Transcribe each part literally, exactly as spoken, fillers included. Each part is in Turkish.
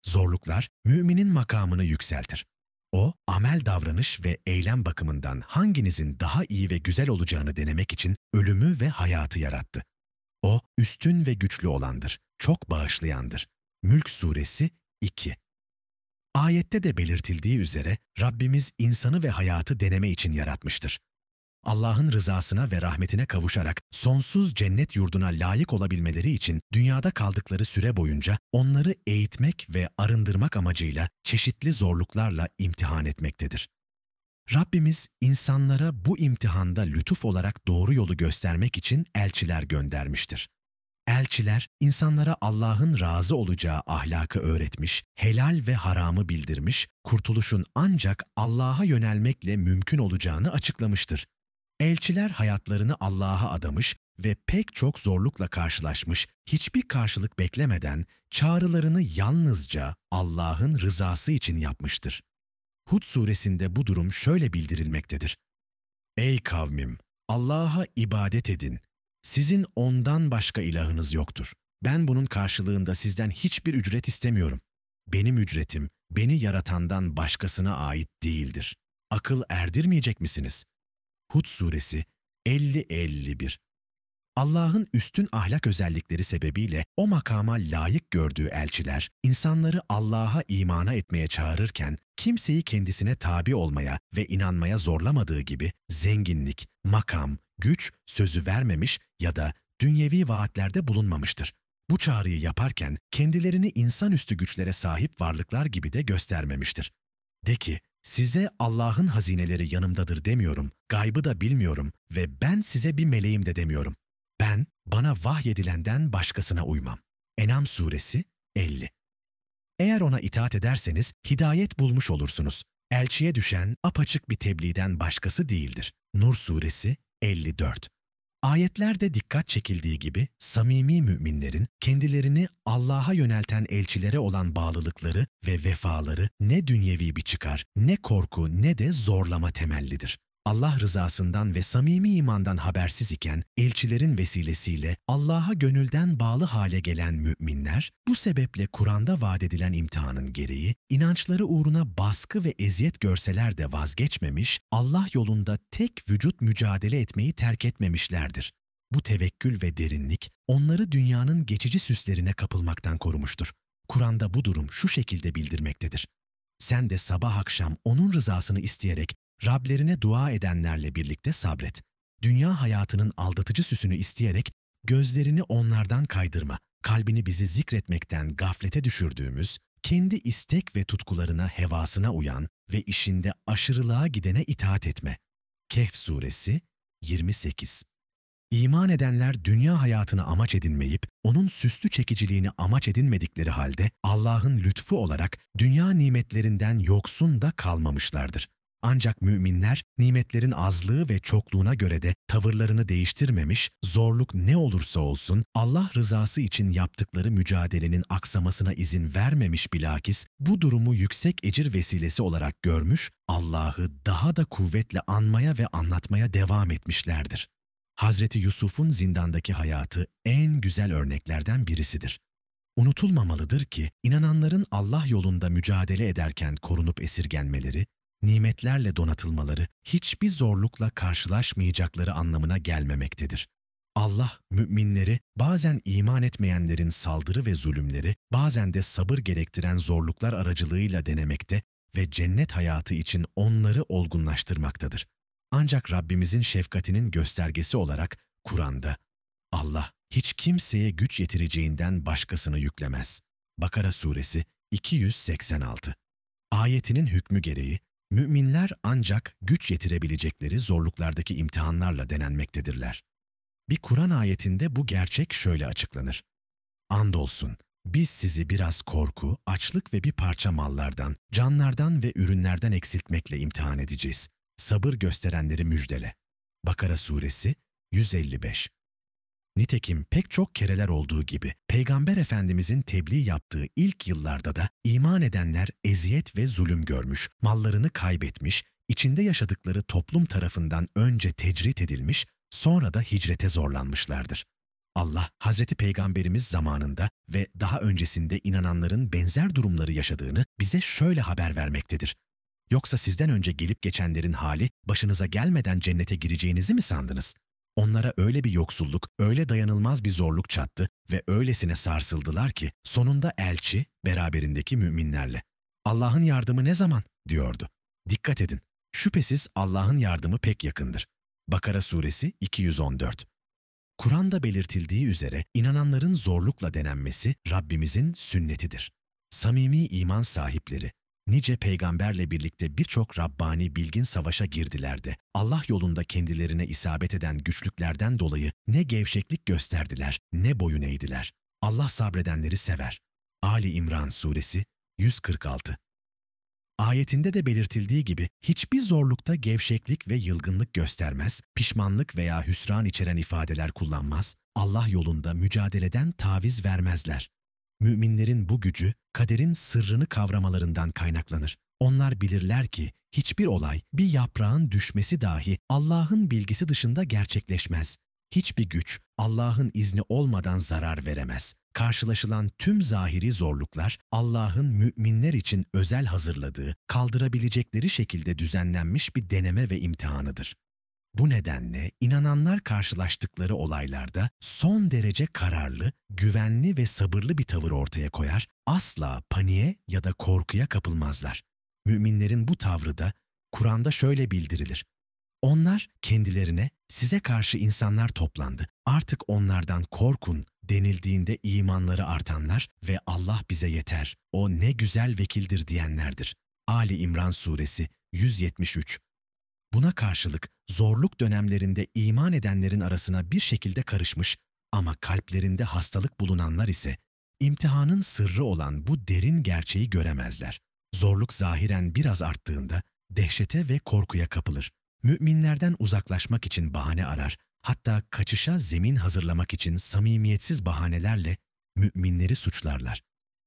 Zorluklar, müminin makamını yükseltir. O, amel davranış ve eylem bakımından hanginizin daha iyi ve güzel olacağını denemek için ölümü ve hayatı yarattı. O, üstün ve güçlü olandır, çok bağışlayandır. Mülk Suresi iki. Ayette de belirtildiği üzere Rabbimiz insanı ve hayatı deneme için yaratmıştır. Allah'ın rızasına ve rahmetine kavuşarak sonsuz cennet yurduna layık olabilmeleri için dünyada kaldıkları süre boyunca onları eğitmek ve arındırmak amacıyla çeşitli zorluklarla imtihan etmektedir. Rabbimiz insanlara bu imtihanda lütuf olarak doğru yolu göstermek için elçiler göndermiştir. Elçiler, insanlara Allah'ın razı olacağı ahlakı öğretmiş, helal ve haramı bildirmiş, kurtuluşun ancak Allah'a yönelmekle mümkün olacağını açıklamıştır. Elçiler hayatlarını Allah'a adamış ve pek çok zorlukla karşılaşmış, hiçbir karşılık beklemeden çağrılarını yalnızca Allah'ın rızası için yapmıştır. Hud suresinde bu durum şöyle bildirilmektedir. Ey kavmim! Allah'a ibadet edin. Sizin ondan başka ilahınız yoktur. Ben bunun karşılığında sizden hiçbir ücret istemiyorum. Benim ücretim, beni yaratandan başkasına ait değildir. Akıl erdirmeyecek misiniz? Hud suresi elli elli bir. Allah'ın üstün ahlak özellikleri sebebiyle o makama layık gördüğü elçiler, insanları Allah'a imana etmeye çağırırken, kimseyi kendisine tabi olmaya ve inanmaya zorlamadığı gibi zenginlik, makam, güç sözü vermemiş ya da dünyevi vaatlerde bulunmamıştır. Bu çağrıyı yaparken kendilerini insanüstü güçlere sahip varlıklar gibi de göstermemiştir. De ki, size Allah'ın hazineleri yanımdadır demiyorum, gaybı da bilmiyorum ve ben size bir meleğim de demiyorum. Ben, bana vahyedilenden başkasına uymam. En'am suresi elli. Eğer ona itaat ederseniz hidayet bulmuş olursunuz. Elçiye düşen apaçık bir tebliğden başkası değildir. Nur suresi elli dört. Ayetlerde dikkat çekildiği gibi samimi müminlerin kendilerini Allah'a yönelten elçilere olan bağlılıkları ve vefaları ne dünyevi bir çıkar, ne korku ne de zorlama temellidir. Allah rızasından ve samimi imandan habersiz iken elçilerin vesilesiyle Allah'a gönülden bağlı hale gelen müminler, bu sebeple Kur'an'da vaat edilen imtihanın gereği, inançları uğruna baskı ve eziyet görseler de vazgeçmemiş, Allah yolunda tek vücut mücadele etmeyi terk etmemişlerdir. Bu tevekkül ve derinlik, onları dünyanın geçici süslerine kapılmaktan korumuştur. Kur'an'da bu durum şu şekilde bildirmektedir. Sen de sabah akşam onun rızasını isteyerek, Rablerine dua edenlerle birlikte sabret. Dünya hayatının aldatıcı süsünü isteyerek gözlerini onlardan kaydırma. Kalbini bizi zikretmekten gaflete düşürdüğümüz, kendi istek ve tutkularına, hevasına uyan ve işinde aşırılığa gidene itaat etme. Kehf suresi yirmi sekiz. İman edenler dünya hayatını amaç edinmeyip, onun süslü çekiciliğini amaç edinmedikleri halde Allah'ın lütfu olarak dünya nimetlerinden yoksun da kalmamışlardır. Ancak müminler nimetlerin azlığı ve çokluğuna göre de tavırlarını değiştirmemiş, zorluk ne olursa olsun Allah rızası için yaptıkları mücadelenin aksamasına izin vermemiş bilakis bu durumu yüksek ecir vesilesi olarak görmüş, Allah'ı daha da kuvvetle anmaya ve anlatmaya devam etmişlerdir. Hazreti Yusuf'un zindandaki hayatı en güzel örneklerden birisidir. Unutulmamalıdır ki inananların Allah yolunda mücadele ederken korunup esirgenmeleri, nimetlerle donatılmaları hiçbir zorlukla karşılaşmayacakları anlamına gelmemektedir. Allah, müminleri bazen iman etmeyenlerin saldırı ve zulümleri, bazen de sabır gerektiren zorluklar aracılığıyla denemekte ve cennet hayatı için onları olgunlaştırmaktadır. Ancak Rabbimizin şefkatinin göstergesi olarak Kur'an'da, Allah hiç kimseye güç yetireceğinden başkasını yüklemez. Bakara suresi iki yüz seksen altı. Ayetinin hükmü gereği, müminler ancak güç yetirebilecekleri zorluklardaki imtihanlarla denenmektedirler. Bir Kur'an ayetinde bu gerçek şöyle açıklanır. Andolsun, biz sizi biraz korku, açlık ve bir parça mallardan, canlardan ve ürünlerden eksiltmekle imtihan edeceğiz. Sabır gösterenleri müjdele. Bakara suresi yüz elli beş. Nitekim pek çok kereler olduğu gibi Peygamber Efendimizin tebliğ yaptığı ilk yıllarda da iman edenler eziyet ve zulüm görmüş, mallarını kaybetmiş, içinde yaşadıkları toplum tarafından önce tecrit edilmiş, sonra da hicrete zorlanmışlardır. Allah, Hazreti Peygamberimiz zamanında ve daha öncesinde inananların benzer durumları yaşadığını bize şöyle haber vermektedir. Yoksa sizden önce gelip geçenlerin hali başınıza gelmeden cennete gireceğinizi mi sandınız? Onlara öyle bir yoksulluk, öyle dayanılmaz bir zorluk çattı ve öylesine sarsıldılar ki sonunda elçi beraberindeki müminlerle "Allah'ın yardımı ne zaman?" diyordu. Dikkat edin, şüphesiz Allah'ın yardımı pek yakındır. Bakara suresi iki yüz on dört. Kur'an'da belirtildiği üzere inananların zorlukla denenmesi Rabbimizin sünnetidir. Samimi iman sahipleri, nice peygamberle birlikte birçok Rabbani bilgin savaşa girdiler de Allah yolunda kendilerine isabet eden güçlüklerden dolayı ne gevşeklik gösterdiler ne boyun eğdiler. Allah sabredenleri sever. Ali İmran suresi yüz kırk altı. Ayetinde de belirtildiği gibi hiçbir zorlukta gevşeklik ve yılgınlık göstermez, pişmanlık veya hüsran içeren ifadeler kullanmaz, Allah yolunda mücadeleden taviz vermezler. Müminlerin bu gücü, kaderin sırrını kavramalarından kaynaklanır. Onlar bilirler ki hiçbir olay, bir yaprağın düşmesi dahi Allah'ın bilgisi dışında gerçekleşmez. Hiçbir güç Allah'ın izni olmadan zarar veremez. Karşılaşılan tüm zahiri zorluklar Allah'ın müminler için özel hazırladığı, kaldırabilecekleri şekilde düzenlenmiş bir deneme ve imtihanıdır. Bu nedenle inananlar karşılaştıkları olaylarda son derece kararlı, güvenli ve sabırlı bir tavır ortaya koyar, asla paniğe ya da korkuya kapılmazlar. Müminlerin bu tavrı da Kur'an'da şöyle bildirilir. Onlar kendilerine size karşı insanlar toplandı, artık onlardan korkun denildiğinde imanları artanlar ve Allah bize yeter, o ne güzel vekildir diyenlerdir. Ali İmran suresi yüz yetmiş üç. Buna karşılık zorluk dönemlerinde iman edenlerin arasına bir şekilde karışmış ama kalplerinde hastalık bulunanlar ise imtihanın sırrı olan bu derin gerçeği göremezler. Zorluk zahiren biraz arttığında dehşete ve korkuya kapılır. Müminlerden uzaklaşmak için bahane arar, hatta kaçışa zemin hazırlamak için samimiyetsiz bahanelerle müminleri suçlarlar.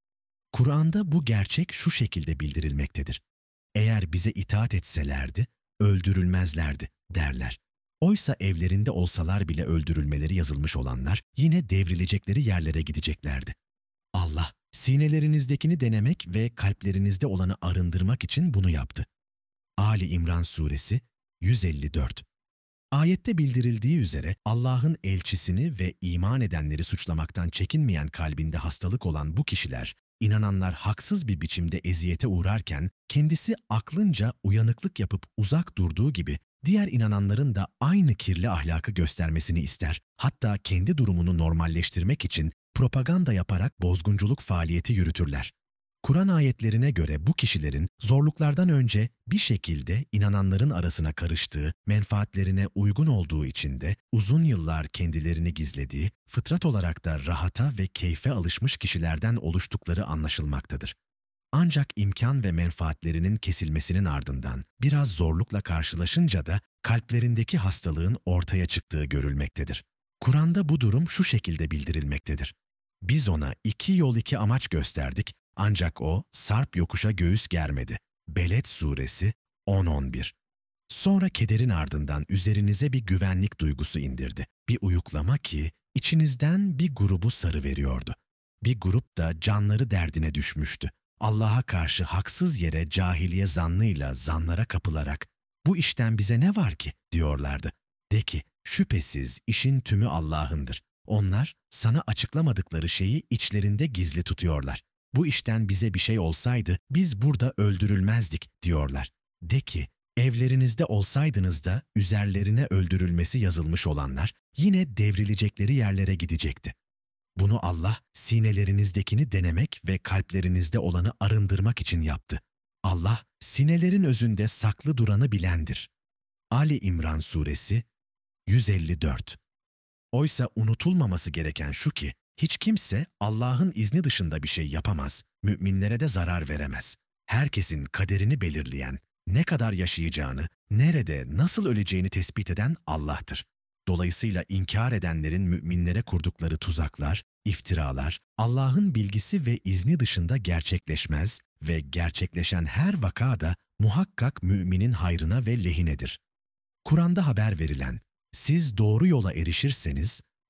Kur'an'da bu gerçek şu şekilde bildirilmektedir. Eğer bize itaat etselerdi, öldürülmezlerdi derler. Oysa evlerinde olsalar bile öldürülmeleri yazılmış olanlar yine devrilecekleri yerlere gideceklerdi. Allah, sinelerinizdekini denemek ve kalplerinizde olanı arındırmak için bunu yaptı. Ali İmran suresi yüz elli dört. Ayette bildirildiği üzere Allah'ın elçisini ve iman edenleri suçlamaktan çekinmeyen kalbinde hastalık olan bu kişiler, inananlar haksız bir biçimde eziyete uğrarken kendisi aklınca uyanıklık yapıp uzak durduğu gibi diğer inananların da aynı kirli ahlakı göstermesini ister. Hatta kendi durumunu normalleştirmek için propaganda yaparak bozgunculuk faaliyeti yürütürler. Kur'an ayetlerine göre bu kişilerin zorluklardan önce bir şekilde inananların arasına karıştığı, menfaatlerine uygun olduğu için de uzun yıllar kendilerini gizlediği, fıtrat olarak da rahata ve keyfe alışmış kişilerden oluştukları anlaşılmaktadır. Ancak imkan ve menfaatlerinin kesilmesinin ardından biraz zorlukla karşılaşınca da kalplerindeki hastalığın ortaya çıktığı görülmektedir. Kur'an'da bu durum şu şekilde bildirilmektedir. Biz ona iki yol iki amaç gösterdik, ancak o sarp yokuşa göğüs germedi. Beled suresi on on bir. Sonra kederin ardından üzerinize bir güvenlik duygusu indirdi. Bir uyuklama ki içinizden bir grubu sarıveriyordu. Bir grup da canları derdine düşmüştü. Allah'a karşı haksız yere cahiliye zannıyla zanlara kapılarak "Bu işten bize ne var ki?" diyorlardı. De ki, şüphesiz işin tümü Allah'ındır. Onlar sana açıklamadıkları şeyi içlerinde gizli tutuyorlar. Bu işten bize bir şey olsaydı biz burada öldürülmezdik diyorlar. De ki, evlerinizde olsaydınız da üzerlerine öldürülmesi yazılmış olanlar yine devrilecekleri yerlere gidecekti. Bunu Allah sinelerinizdekini denemek ve kalplerinizde olanı arındırmak için yaptı. Allah sinelerin özünde saklı duranı bilendir. Ali İmran suresi yüz elli dört. Oysa unutulmaması gereken şu ki, hiç kimse Allah'ın izni dışında bir şey yapamaz, müminlere de zarar veremez. Herkesin kaderini belirleyen, ne kadar yaşayacağını, nerede, nasıl öleceğini tespit eden Allah'tır. Dolayısıyla inkar edenlerin müminlere kurdukları tuzaklar, iftiralar, Allah'ın bilgisi ve izni dışında gerçekleşmez ve gerçekleşen her vaka da muhakkak müminin hayrına ve lehinedir. Kur'an'da haber verilen, siz doğru yola erişirseniz,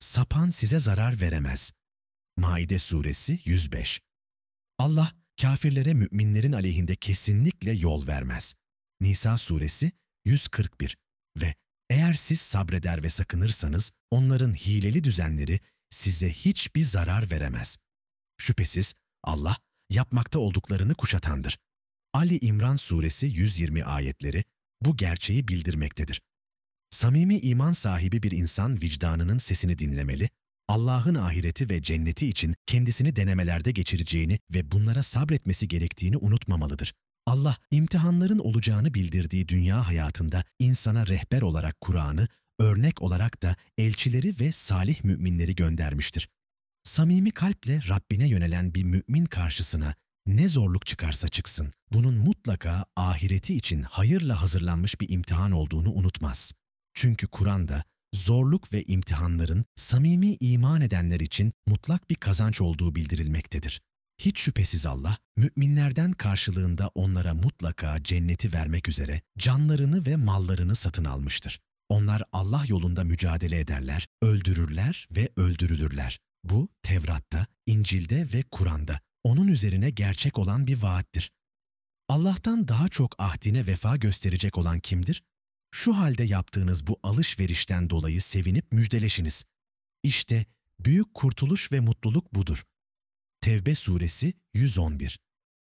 Sapan size zarar veremez. Maide suresi yüz beş. Allah, kâfirlere müminlerin aleyhinde kesinlikle yol vermez. Nisa suresi yüz kırk bir. Ve eğer siz sabreder ve sakınırsanız, onların hileli düzenleri size hiçbir zarar veremez. Şüphesiz Allah, yapmakta olduklarını kuşatandır. Ali İmran suresi yüz yirmi ayetleri bu gerçeği bildirmektedir. Samimi iman sahibi bir insan vicdanının sesini dinlemeli, Allah'ın ahireti ve cenneti için kendisini denemelerde geçireceğini ve bunlara sabretmesi gerektiğini unutmamalıdır. Allah, imtihanların olacağını bildirdiği dünya hayatında insana rehber olarak Kur'an'ı, örnek olarak da elçileri ve salih müminleri göndermiştir. Samimi kalple Rabbine yönelen bir mümin karşısına ne zorluk çıkarsa çıksın, bunun mutlaka ahireti için hayırla hazırlanmış bir imtihan olduğunu unutmaz. Çünkü Kur'an'da zorluk ve imtihanların samimi iman edenler için mutlak bir kazanç olduğu bildirilmektedir. Hiç şüphesiz Allah, müminlerden karşılığında onlara mutlaka cenneti vermek üzere canlarını ve mallarını satın almıştır. Onlar Allah yolunda mücadele ederler, öldürürler ve öldürülürler. Bu Tevrat'ta, İncil'de ve Kur'an'da onun üzerine gerçek olan bir vaattir. Allah'tan daha çok ahdine vefa gösterecek olan kimdir? Şu halde yaptığınız bu alışverişten dolayı sevinip müjdeleşiniz. İşte büyük kurtuluş ve mutluluk budur. Tevbe suresi yüz on bir.